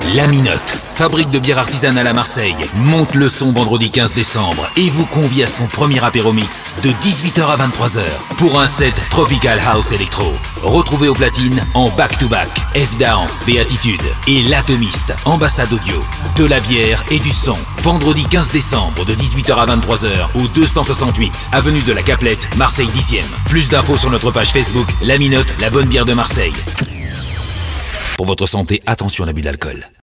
La Minotte, fabrique de bière artisanale à Marseille, monte le son vendredi 15 décembre et vous convie à son premier apéro mix de 18h à 23h pour un set Tropical House Electro. Retrouvez au platine en back-to-back F-Down, Béatitude et L'Atomiste, ambassade audio. De la bière et du son. Vendredi 15 décembre de 18h à 23h au 268 avenue de la Caplette, Marseille 10e. Plus d'infos sur notre page Facebook La Minotte, la bonne bière de Marseille. Pour votre santé, attention à l'abus d'alcool.